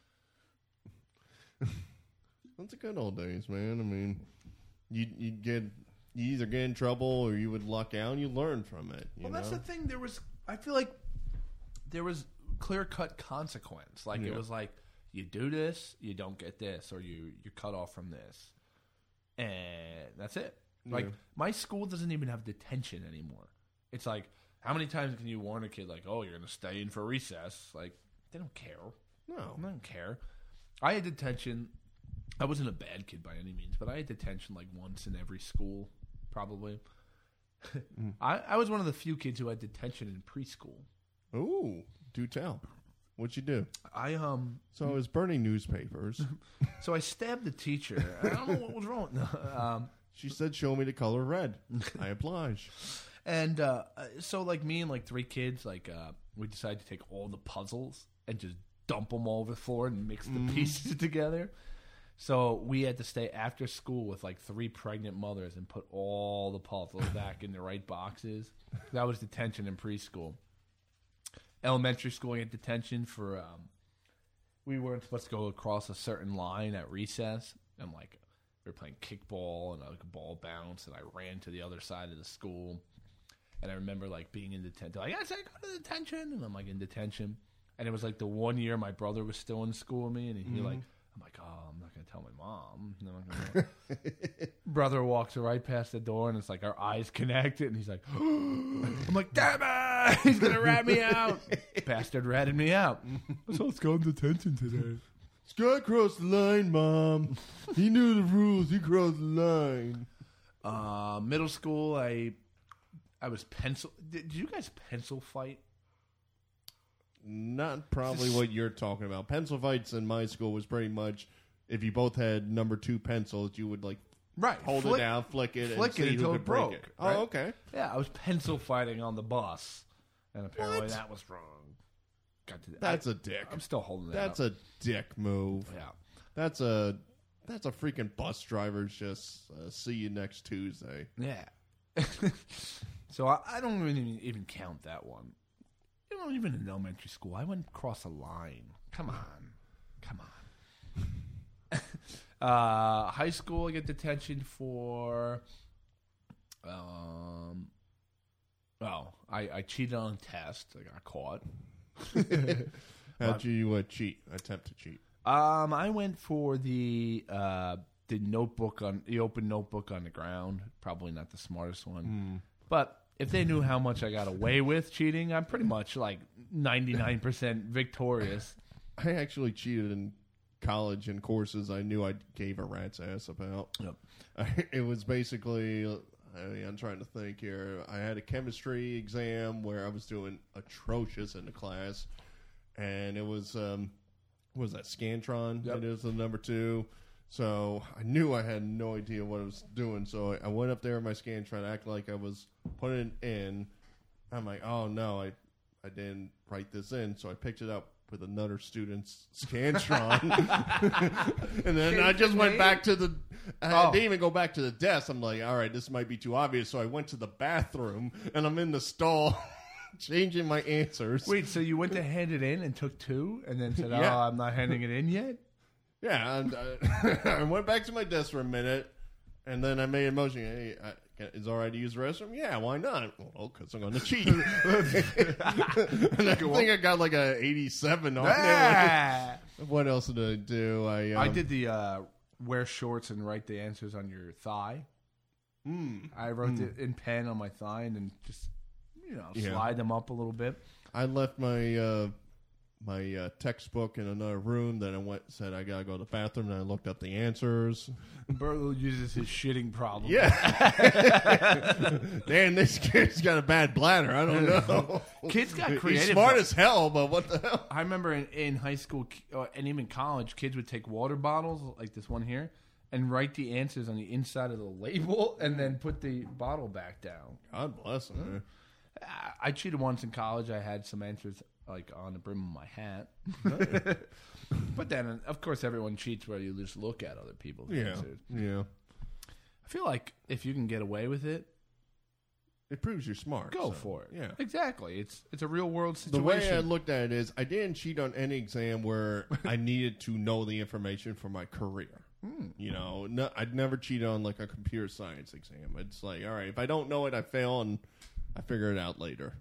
know. That's the good old days, man. I mean, you you get... You either get in trouble or you would luck out and you learn from it. You well, know? that's the thing. There was, I feel like there was clear cut consequence. Like, yeah. It was like, you do this, you don't get this, or you, you're cut off from this. And that's it. Like, yeah. My school doesn't even have detention anymore. It's like, how many times can you warn a kid, like, oh, you're going to stay in for recess? Like, they don't care. No. They don't care. I had detention. I wasn't a bad kid by any means, but I had detention like once in every school. Probably. mm. I, I was one of the few kids who had detention in preschool. Ooh, do tell. What'd you do? I um. So I was burning newspapers. So I stabbed the teacher. I don't know what was wrong. No, um, she said, "Show me the color red." I oblige. And uh, so, like me and like three kids, like uh, we decided to take all the puzzles and just dump them all over the floor and mix the mm. pieces together. So we had to stay after school with like three pregnant mothers and put all the puzzles back in the right boxes. That was detention in preschool. Elementary school, I had detention for um, we weren't supposed to go across a certain line at recess, and like we were playing kickball and like a ball bounced, and I ran to the other side of the school. And I remember like being in detention, like I said, go to detention, and I'm like in detention. And it was like the one year my brother was still in school with me, and he mm-hmm. like. I'm like, oh, I'm not going to tell my mom. No, I'm gonna... Brother walks right past the door, and it's like our eyes connected, and he's like, I'm like, damn it! He's going to rat me out. Bastard ratted me out. So let's go in detention today. Scott crossed the line, Mom. He knew the rules. He crossed the line. Uh, middle school, I I was pencil. Did, did you guys pencil fight? Not probably what you're talking about. Pencil fights in my school was pretty much if you both had number two pencils, you would like right hold flick, it down, flick it, flick and it see until who it could broke. break it. Right? Oh, okay. Yeah, I was pencil fighting on the bus, and apparently what? that was wrong. Got to, That's I, a dick. I'm still holding that. That's up. a dick move. Yeah. That's a that's a freaking bus driver's just uh, see you next Tuesday. Yeah. So I, I don't even even count that one. You know, even in elementary school, I went across a line. Come on. Come on. uh, high school, I get detention for... Um, well, I, I cheated on a test. I got caught. How'd you uh, cheat? Attempt to cheat? Um, I went for the uh, the notebook on the open notebook on the ground. Probably not the smartest one. Mm. But... if they knew how much I got away with cheating, I'm pretty much like ninety-nine percent victorious. I actually cheated in college in courses I knew I gave a rat's ass about. Yep. I, it was basically, I mean, I'm trying to think here. I had a chemistry exam where I was doing atrocious in the class, and it was, um, what was that, Scantron? Yep. It is the number two. So I knew I had no idea what I was doing. So I went up there in my Scantron, acting like I was putting it in. I'm like, oh no, I, I didn't write this in, so I picked it up with another student's Scantron. And then I just went back to the... I Oh. didn't even go back to the desk. I'm like, all right, this might be too obvious. So I went to the bathroom, and I'm in the stall changing my answers. Wait, so you went to hand it in and took two, and then said, "Oh, Yeah. I'm not handing it in yet." Yeah, and uh, I went back to my desk for a minute, and then I made a motion. Hey, I, is it all right to use the restroom? Yeah, why not? Well, because I'm going to cheat. And I think I got like a eighty-seven on Ah! it. What else did I do? I um, I did the uh, wear shorts and write the answers on your thigh. Mm, I wrote mm. it in pen on my thigh and then just, you know, Yeah. slide them up a little bit. I left my uh, my uh, textbook in another room. Then I went said I gotta go to the bathroom. And I looked up the answers. Burlow uses his shitting problem. Yeah. Damn, this kid's got a bad bladder. I don't know. Kids got He's creative. smart though. as hell, but what the hell? I remember in, in high school uh, and even college, kids would take water bottles like this one here and write the answers on the inside of the label and then put the bottle back down. God bless him. Man. I- I cheated once in college. I had some answers like on the brim of my hat. But then, of course, everyone cheats where you just look at other people's Yeah, answers. yeah. I feel like if you can get away with it, It proves you're smart. go so, for it. Yeah. Exactly. It's it's a real world The situation. way I looked at it is, I didn't cheat on any exam where I needed to know the information for my career. You know, no, I'd never cheat on like a computer science exam. It's like, all right, if I don't know it, I fail, and I figure it out later.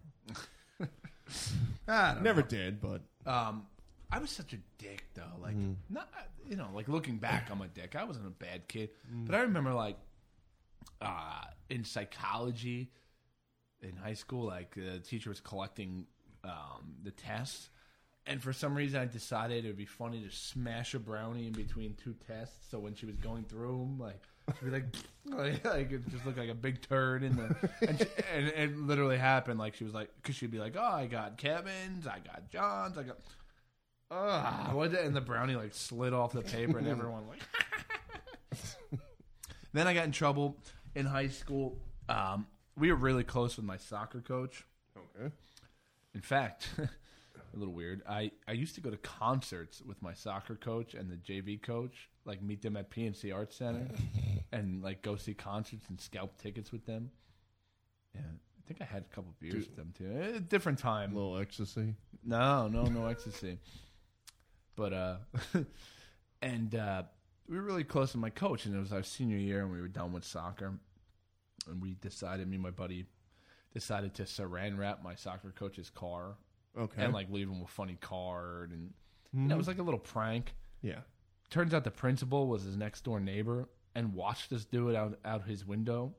I don't Never know. did, but Um, I was such a dick though. Like, not you know, like looking back, I'm a dick. I wasn't a bad kid, but I remember like uh, in psychology in high school, like the teacher was collecting um, the tests, and for some reason, I decided it would be funny to smash a brownie in between two tests. So when she was going through them, like. She'd be like, like, like it just looked like a big turd in the, and, she, and it literally happened. Like she was like, because she'd be like, oh, I got Kevin's, I got John's, I got, ah, what? And the brownie like slid off the paper, and everyone like. Then I got in trouble in high school. Um, we were really close with my soccer coach. okay. In fact, a little weird. I, I used to go to concerts with my soccer coach and the J V coach, like meet them at P N C Arts Center, and like go see concerts and scalp tickets with them. Yeah, I think I had a couple beers with them too. A different A time. little ecstasy. No, no, no ecstasy. But uh, and uh, we were really close with my coach, and it was our senior year, and we were done with soccer, and we decided, me and my buddy decided to saran wrap my soccer coach's car. Okay. And like leave him a funny card, and you know, it was like a little prank. yeah. Turns out the principal was his next door neighbor and watched us do it out out his window.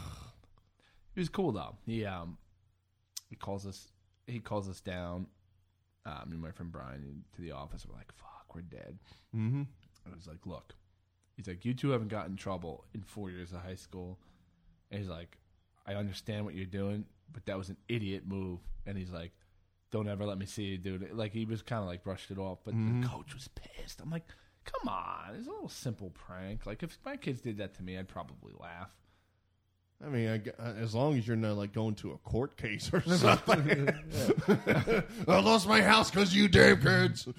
He was cool though. He um he calls us he calls us down, um, me and my friend Brian to the office. We're like, fuck, we're dead. Mm-hmm. I was like, look, he's like, you two haven't gotten in trouble in four years of high school. And he's like, I understand what you're doing, but that was an idiot move. And he's like, don't ever let me see you do it. Like, he was kind of like brushed it off, but Mm-hmm. the coach was pissed. I'm like, come on, it's a little simple prank. Like, if my kids did that to me, I'd probably laugh. I mean, I, gu- as long as you're not like going to a court case or something. I lost my house because you damn kids.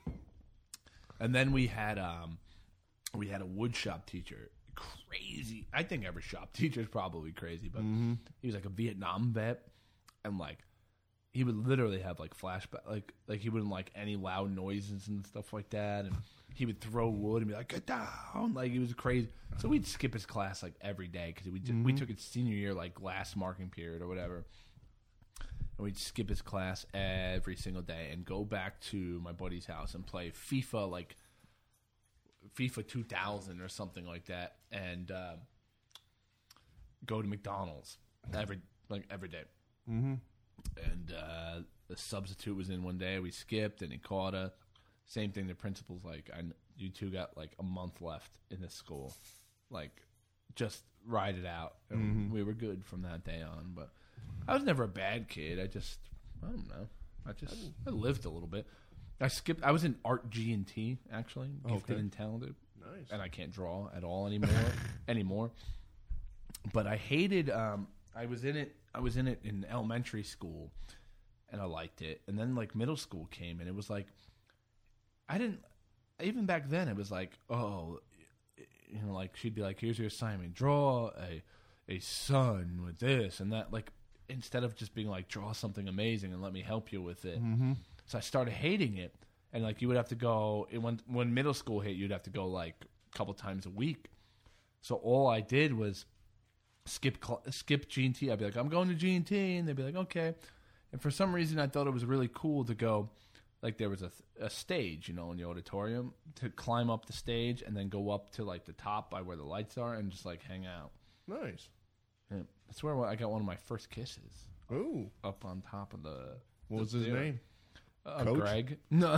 And then we had um, we had a wood shop teacher. Crazy. I think every shop teacher is probably crazy, but he was like a Vietnam vet, and like he would literally have like flashback, like like he wouldn't like any loud noises and stuff like that, and he would throw wood and be like, get down, like he was crazy. So we'd skip his class like every day because we just, we took it senior year, like last marking period or whatever. And we'd skip his class every single day and go back to my buddy's house and play FIFA, like FIFA two thousand or something like that, and uh, go to McDonald's every like every day. Mm-hmm. And uh, the substitute was in one day. We skipped, and he caught us. Same thing. The principal's like, I, "You two got like a month left in this school. Like, just ride it out." And Mm-hmm. we were good from that day on. But I was never a bad kid. I just, I don't know. I just, I lived a little bit. I skipped. I was in art G and T actually, gifted Okay. and talented. Nice. And I can't draw at all anymore. anymore. But I hated. Um, I was in it. I was in it in elementary school, and I liked it. And then like middle school came, and it was like I didn't. Even back then, it was like, oh, you know, like she'd be like, "Here's your assignment: draw a a sun with this and that." Like instead of just being like, "Draw something amazing and let me help you with it." Mm-hmm. So I started hating it, and like you would have to go it, when when middle school hit, you'd have to go like a couple times a week. So all I did was skip cl- skip G and T. I'd be like, "I'm going to G and T," and they'd be like, "Okay." And for some reason, I thought it was really cool to go. Like there was a, a stage, you know, in the auditorium to climb up the stage and then go up to like the top by where the lights are and just like hang out. Nice. Yeah, that's where I got one of my first kisses. Ooh. Up on top of the. What was the his theater. name? Uh, Coach? Greg. No.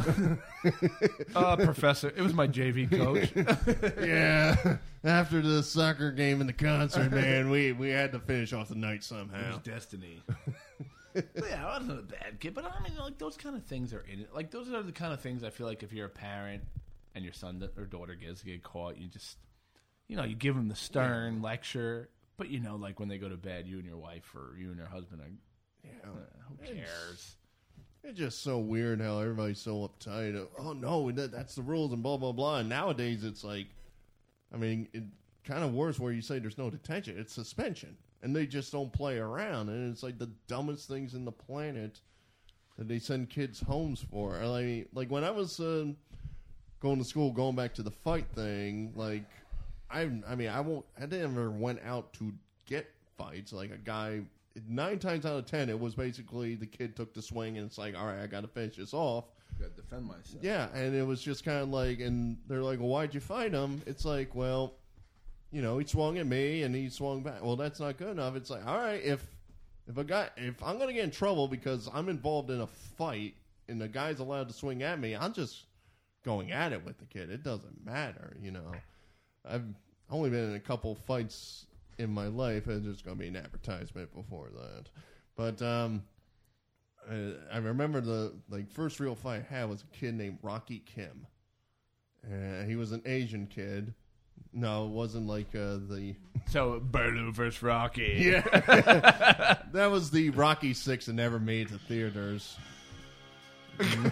uh, professor. It was my J V coach. Yeah. After the soccer game and the concert, man, we, we had to finish off the night somehow. It was destiny. But yeah, I wasn't a bad kid, but I mean, like those kind of things are in it. Like those are the kind of things I feel like if you're a parent and your son or daughter gets get caught, you just, you know, you give them the stern yeah. lecture. But you know, like when they go to bed, you and your wife or you and your husband are, yeah, uh, who cares? It's, it's just so weird how everybody's so uptight. Oh no, that, that's the rules and blah blah blah. And nowadays, it's like, I mean, it kind of worse where you say there's no detention; it's suspension. And they just don't play around. And it's like the dumbest things in the planet that they send kids homes for. Like, like when I was uh, going to school, going back to the fight thing, like, I I mean, I won't, I never went out to get fights. Like a guy, nine times out of ten, it was basically the kid took the swing and it's like, all right, I got to finish this off. Got to defend myself. Yeah, and it was just kind of like, and they're like, well, why'd you fight him? It's like, well, you know, he swung at me and he swung back. Well, that's not good enough. It's like, all right, if if a guy, if I'm going to get in trouble because I'm involved in a fight and the guy's allowed to swing at me, I'm just going at it with the kid. It doesn't matter, you know. I've only been in a couple fights in my life, and there's going to be an advertisement before that. But um, I, I remember the like first real fight I had was a kid named Rocky Kim. And he was an Asian kid. No, it wasn't like uh, the... So, Berlu versus Rocky. Yeah. That was the Rocky Six that never made to theaters. And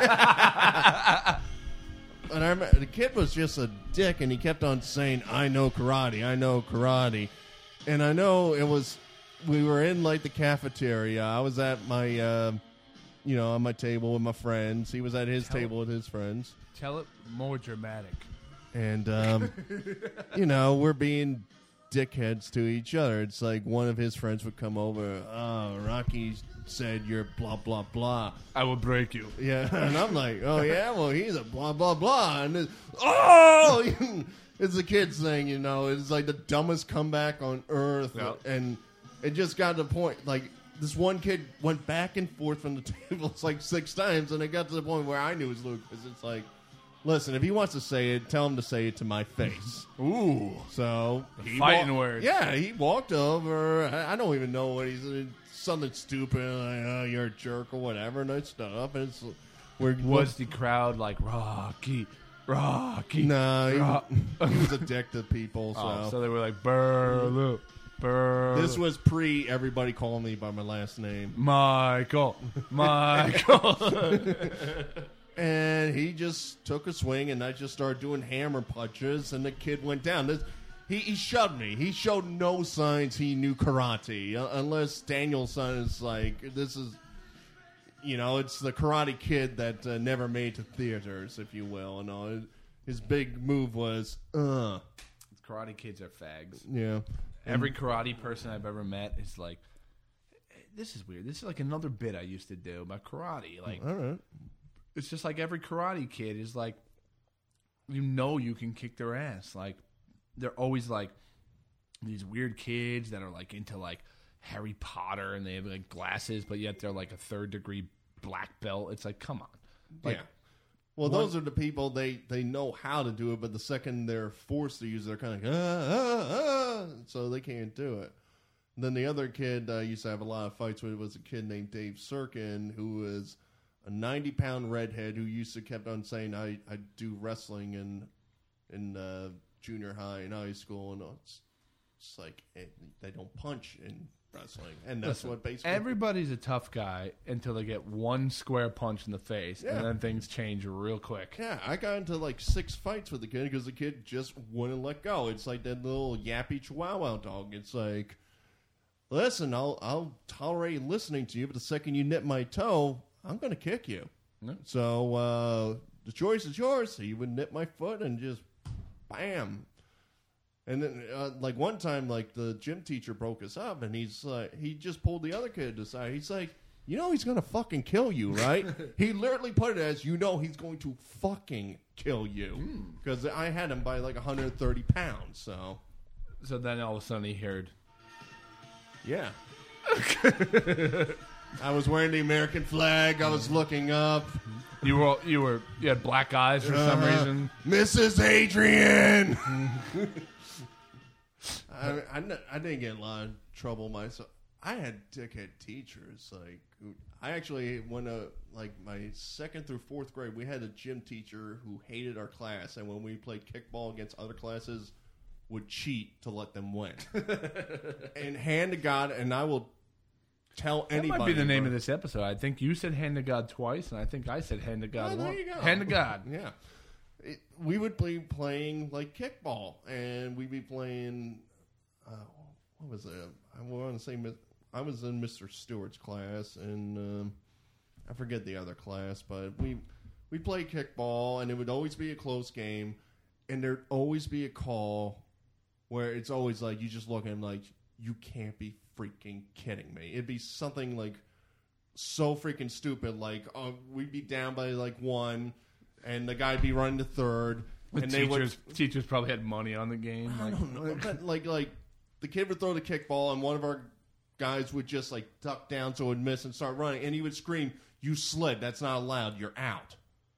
I remember, the kid was just a dick, and he kept on saying, I know karate, I know karate. And I know it was... We were in, like, the cafeteria. I was at my, uh, you know, on my table with my friends. He was at his Tell table with his friends. Tell it more dramatic. And, um, you know, we're being dickheads to each other. It's like one of his friends would come over. Oh, Rocky said you're blah, blah, blah. I will break you. Yeah, and I'm like, oh, yeah, well, he's a blah, blah, blah. And it's, oh! It's a kid's thing, you know. It's like the dumbest comeback on earth. Yep. And it just got to the point, like, this one kid went back and forth from the tables like six times, and it got to the point where I knew it was Lucas. It's like, listen, if he wants to say it, tell him to say it to my face. Ooh. So he fighting wa- words. Yeah, he walked over. I, I don't even know what he's uh, something stupid like, oh, you're a jerk or whatever, and that stuff. And it's we're Was the crowd like Rocky, Rocky? no, he, Ro- he was a dick to people. So, Oh, so they were like Berlu, Berlu. this was pre everybody calling me by my last name. Michael, Michael. And he just took a swing, and I just started doing hammer punches, and the kid went down. This, he, he shoved me. He showed no signs he knew karate, uh, unless Danielson is like, this is, you know, it's the Karate Kid that uh, never made to theaters, if you will. And all. His big move was, uh. Karate kids are fags. Yeah. Every karate person I've ever met is like, this is weird. This is like another bit I used to do about karate. Like, All right. it's just like every karate kid is like, you know, you can kick their ass. Like, they're always like these weird kids that are like into like Harry Potter and they have like glasses, but yet they're like a third degree black belt. It's like, come on. Like, yeah. Well, one- those are the people, they, they know how to do it, but the second they're forced to use it, they're kind of like, ah, ah, ah, so they can't do it. And then the other kid I used to have a lot of fights with was a kid named Dave Serkin, who was a ninety-pound redhead who used to kept on saying, I, I do wrestling in in uh, junior high and high school, and it's, it's like, it, they don't punch in wrestling, and that's Listen, what basically everybody's a tough guy until they get one square punch in the face, Yeah. and then things change real quick. Yeah, I got into like six fights with the kid because the kid just wouldn't let go. It's like that little yappy chihuahua dog. It's like, listen, I'll I'll tolerate listening to you, but the second you nip my toe, I'm going to kick you. Yeah. So uh, the choice is yours. So he would nip my foot and just bam. And then, uh, like one time, like the gym teacher broke us up, and he's like, he just pulled the other kid aside. He's like, you know, he's gonna fucking kill you, right? He literally put it as, you know, he's going to fucking kill you, because I had him by like one hundred thirty pounds. So, So then all of a sudden he heard, yeah. I was wearing the American flag. I was looking up. you were you were you had black eyes for some Uh-huh. reason. Missus Adrian. I, I, n- I didn't get in a lot of trouble myself. I had dickhead teachers. Like, who- I actually went to like my second through fourth grade. We had a gym teacher who hated our class, and when we played kickball against other classes, would cheat to let them win. And hand to God, and I will tell That anybody. might be the name bro. of this episode. I think you said "hand to God" twice, and I think I said "hand to God" Oh, there once. you go. Hand to God. Yeah. It, we would be playing like kickball, and we'd be playing. Uh, what was it? I want to say mis- I was in Mister Stewart's class, and um, I forget the other class, but we we played kickball, and it would always be a close game, and there'd always be a call where it's always like you just look at him like, you can't be freaking kidding me. It'd be something like so freaking stupid, like uh, we'd be down by like one, and the guy'd be running to third, The and they would. teachers teachers probably had money on the game. I Like, don't know, but like like the kid would throw the kickball, and one of our guys would just like duck down so it would miss and start running, and he would scream, "You slid! That's not allowed. You're out."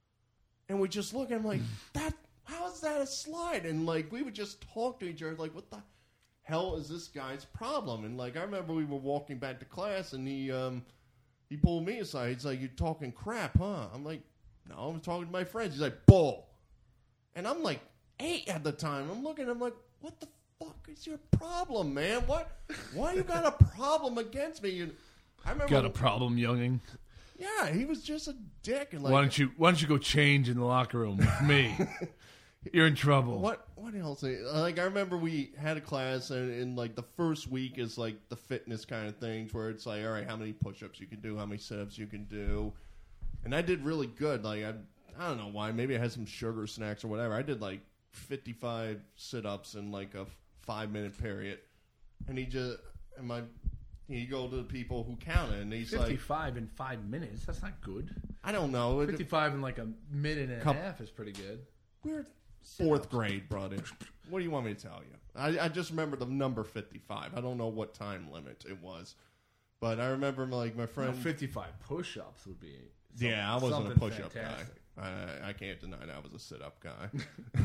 And we just look at him like, "That? How is that a slide?" And like we would just talk to each other like, "What the hell is this guy's problem?" And like I remember we were walking back to class, and he um he pulled me aside. He's like, "You're talking crap, huh?" I'm like, "No, I'm talking to my friends." He's like, "Bull," and I'm like eight at the time. I'm looking at him like, "What the fuck is your problem, man? What? Why you got a problem against me?" And I remember, got a problem, younging? yeah, he was just a dick. And like, Why don't you Why don't you go change in the locker room with me? You're in trouble. What what else? Like I remember we had a class, and, and like the first week is like the fitness kind of things where it's like, all right, how many push-ups you can do, how many sit-ups you can do, and I did really good. Like I I don't know why, maybe I had some sugar snacks or whatever. I did like fifty-five sit-ups in like a five minute period, and he just and my he go to the people who counted, and he's like, fifty-five in five minutes. That's not good. I don't know, fifty-five in like a minute and a Couple- half is pretty good. we're fourth grade, brother. What do you want me to tell you? I, I just remember the number fifty-five. I don't know what time limit it was, but I remember like my friend. No, fifty-five push-ups would be. Yeah, I wasn't a something push-up fantastic. guy. I, I can't deny that I was a sit-up guy.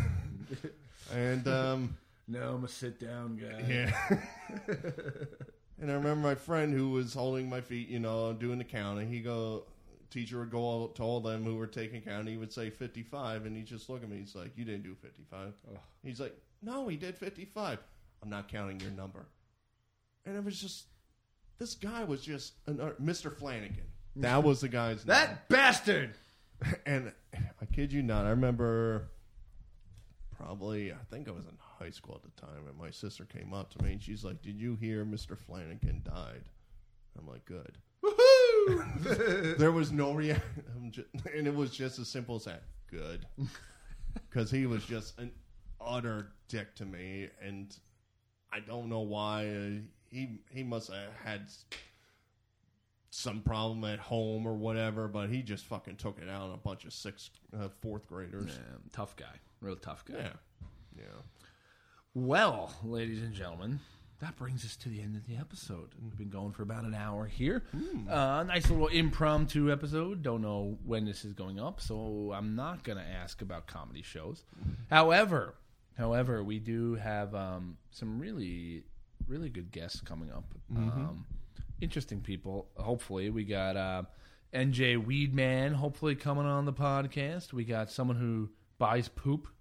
And um, No, I'm a sit-down guy. yeah. And I remember my friend who was holding my feet, you know, doing the counting. He go, teacher would go all, to all them who were taking count. He would say fifty-five, and he'd just look at me. He's like, "You didn't do fifty-five." Ugh. He's like, "No, he did fifty-five." I'm not counting your number. And it was just, this guy was just an, uh, Mister Flanagan. That was the guy's name. That bastard. And I kid you not, I remember probably, I think I was in high school at the time, and my sister came up to me, and she's like, "Did you hear Mister Flanagan died?" I'm like, "Good." Woohoo! There was no reaction, and it was just as simple as that. Good. Because he was just an utter dick to me, and I don't know why. Uh, he he must have had some problem at home or whatever, but he just fucking took it out on a bunch of sixth, uh, fourth graders. Yeah, tough guy. Real tough guy. Yeah. Yeah. Well, ladies and gentlemen, that brings us to the end of the episode. We've been going for about an hour here. Uh, nice little impromptu episode. Don't know when this is going up, so I'm not going to ask about comedy shows. However, however, we do have um, some really, really good guests coming up. Um, interesting people. Hopefully, we got uh, N J Weedman. Hopefully, coming on the podcast. We got someone who buys poop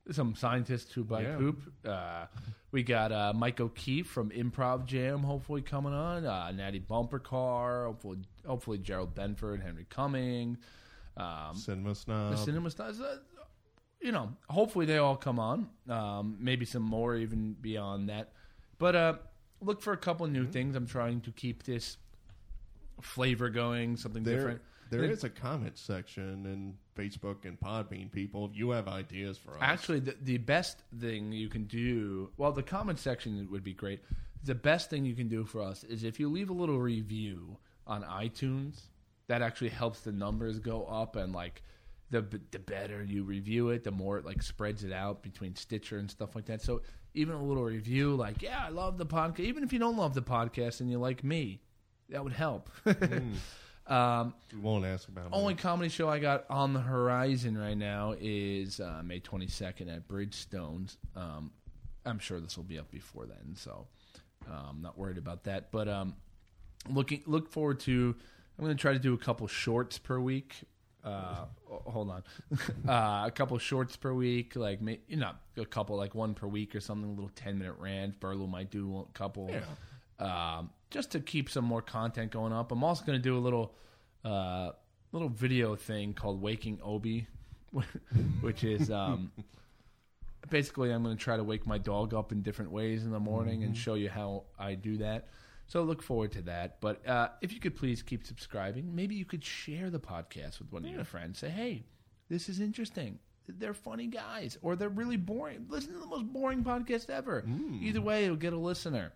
some scientists who bite Yeah. poop. Uh, we got uh, Mike O'Keefe from Improv Jam, hopefully coming on. Uh, Natty Bumper Car, hopefully, hopefully Gerald Benford, Henry Cumming, um, Cinema Snob. the Cinema Stars. Uh, you know, hopefully they all come on. Um, maybe some more even beyond that. But uh, look for a couple new Mm-hmm. things. I'm trying to keep this flavor going, something There, different. there And is a comment section in Facebook and Podbean, people. If you have ideas for us. Actually, the, the best thing you can do, well, the comment section would be great. The best thing you can do for us is if you leave a little review on iTunes, that actually helps the numbers go up. And, like, the the better you review it, the more it, like, spreads it out between Stitcher and stuff like that. So even a little review, like, yeah, I love the podcast. Even if you don't love the podcast and you like me, that would help. Mm. um, we won't ask about Only it. comedy show I got on the horizon right now is uh, May twenty-second at Bridgestones. Um, I'm sure this will be up before then, so uh, I'm not worried about that. But um, looking look forward to. I'm going to try to do a couple shorts per week. Uh, oh, hold on, uh, a couple shorts per week, like you know, a couple like one per week or something. A little ten minute rant. Burlow might do a couple. Yeah. Um, just to keep some more content going up. I'm also going to do a little uh, little video thing called Waking Obi, which is um, basically I'm going to try to wake my dog up in different ways in the morning Mm-hmm. and show you how I do that. So look forward to that. But uh, if you could please keep subscribing, maybe you could share the podcast with one of your friends. Say, hey, this is interesting. They're funny guys, or they're really boring. Listen to the most boring podcast ever. Mm. Either way, it'll get a listener.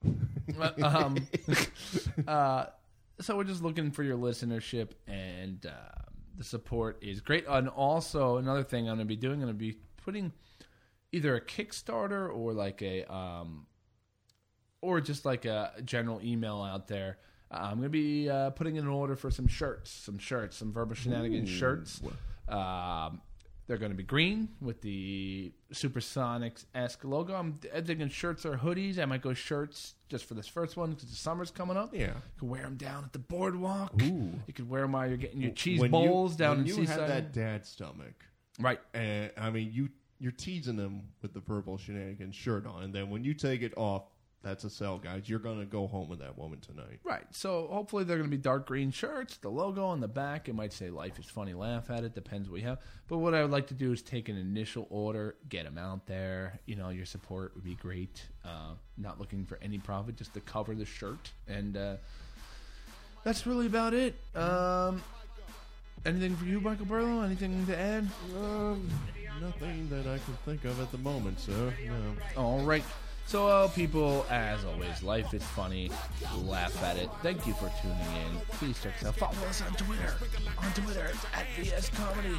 um, uh, so we're just looking for your listenership, and uh, the support is great. And also, another thing I'm going to be doing, I'm going to be putting either a Kickstarter or like a, um, or just like a general email out there. Uh, I'm going to be uh, putting in an order for some shirts, some shirts, some Verbal Shenanigans Ooh. shirts. Um, they're going to be green with the Supersonics-esque logo. I'm thinking shirts or hoodies. I might go shirts just for this first one because the summer's coming up. Yeah. You can wear them down at the boardwalk. Ooh. You could wear them while you're getting your cheese When bowls you, down when in you Seaside. have that dad stomach, Right. and I mean you you're teasing them with the Verbal Shenanigans shirt on, and then when you take it off, that's a sell, guys. You're gonna go home with that woman tonight. Right. So hopefully they're going to be dark green shirts. The logo on the back, it might say "Life is funny." Laugh at it. Depends what you have. But what I would like to do is take an initial order, get them out there. You know, your support would be great. Uh, not looking for any profit, just to cover the shirt, and uh, that's really about it. Um, anything for you, Michael Burlow? Anything to add? Um, nothing that I can think of at the moment, sir. No. All right. So, uh, people, as always, life is funny. Laugh at it. Thank you for tuning in. Please check us out. Follow us on Twitter. On Twitter, it's at V S Comedy.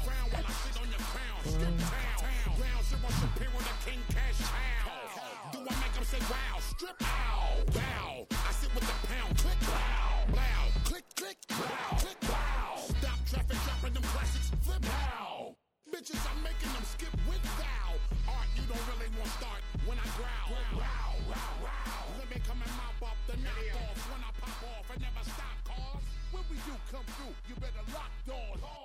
Do I make them say wow? Strip out, wow. I sit with the pound, click, wow, wow. Click, click, wow, click, wow. Stop traffic, dropping them classics, flip, wow. Bitches, I'm making them skip with thou. Art, you don't really want to start when I growl. Wow, wow, wow. Let me come and mop up the knock off. When I pop off, I never stop, cause when we do come through, you better lock doors.